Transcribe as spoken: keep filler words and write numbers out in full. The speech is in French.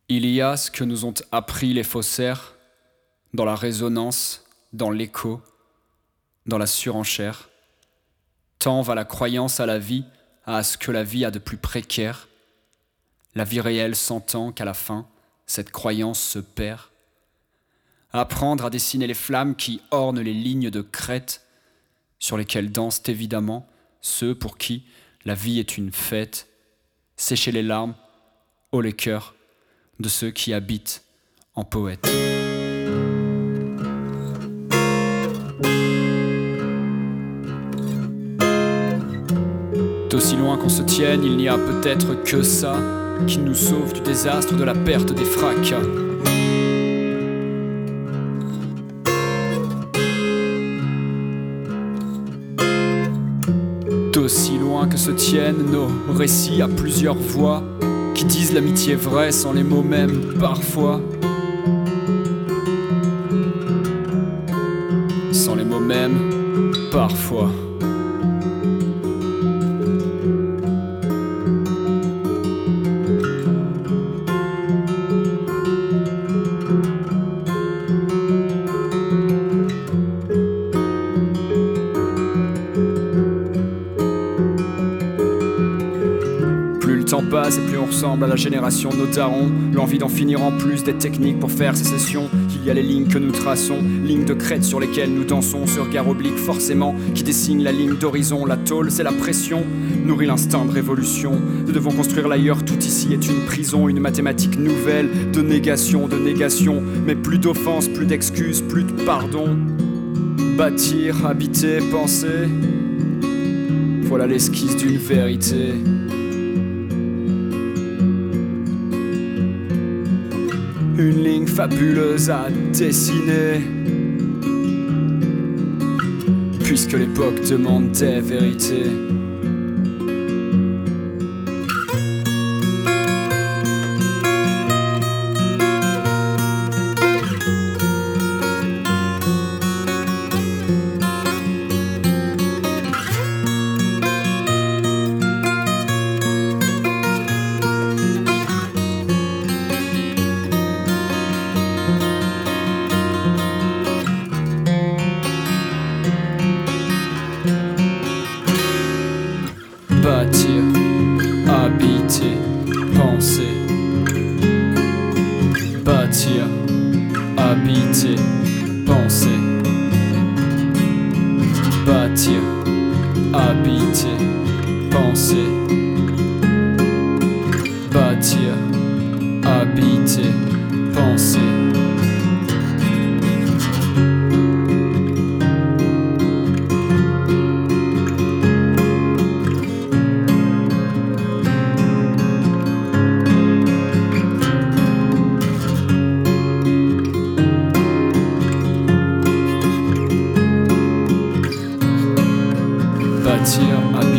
Il y a ce que nous ont appris les faussaires, dans la résonance, dans l'écho, dans la surenchère. Tant va la croyance à la vie, à ce que la vie a de plus précaire. La vie réelle s'entend qu'à la fin, cette croyance se perd. Apprendre à dessiner les flammes qui ornent les lignes de crête, sur lesquelles dansent évidemment ceux pour qui la vie est une fête. Sécher les larmes, haut les cœurs, de ceux qui habitent en poète. D'aussi loin qu'on se tienne, il n'y a peut-être que ça qui nous sauve du désastre, de la perte des fracas. D'aussi loin que se tiennent nos récits à plusieurs voix, qui disent l'amitié vraie sans les mots mêmes parfois. Sans les mots mêmes parfois. Le temps passe et plus on ressemble à la génération de nos darons. L'envie d'en finir en plus des techniques pour faire sécession. Il y a les lignes que nous traçons, lignes de crête sur lesquelles nous dansons. Ce regard oblique forcément qui dessine la ligne d'horizon. La tôle c'est la pression, nourrit l'instinct de révolution. Nous devons construire l'ailleurs, tout ici est une prison. Une mathématique nouvelle de négation, de négation. Mais plus d'offense, plus d'excuses, plus de pardon. Bâtir, habiter, penser, voilà l'esquisse d'une vérité. Une ligne fabuleuse à dessiner, puisque l'époque demande des vérités. Bâtir, habiter, penser. Bâtir, habiter, penser. Bâtir, habiter, penser. Bâtir, habiter, penser. Bâtir,